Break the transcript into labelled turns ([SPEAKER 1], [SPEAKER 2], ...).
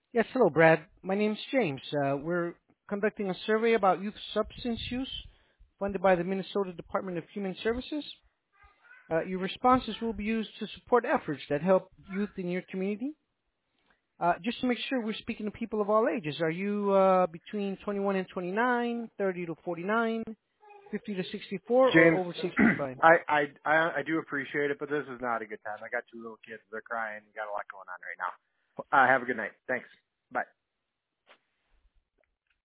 [SPEAKER 1] Yes, hello, Brad. My name's James. We're conducting a survey about youth substance use funded by the Minnesota Department of Human Services. Your responses will be used to support efforts that help youth in your community. Just to make sure we're speaking to people of all ages. Are you between 21 and 29, 30 to 49, 50 to 64, or
[SPEAKER 2] James,
[SPEAKER 1] over 65?
[SPEAKER 2] I do appreciate it, but this is not a good time. I got two little kids. They're crying. We got a lot going on right now. Have a good night. Thanks. Bye.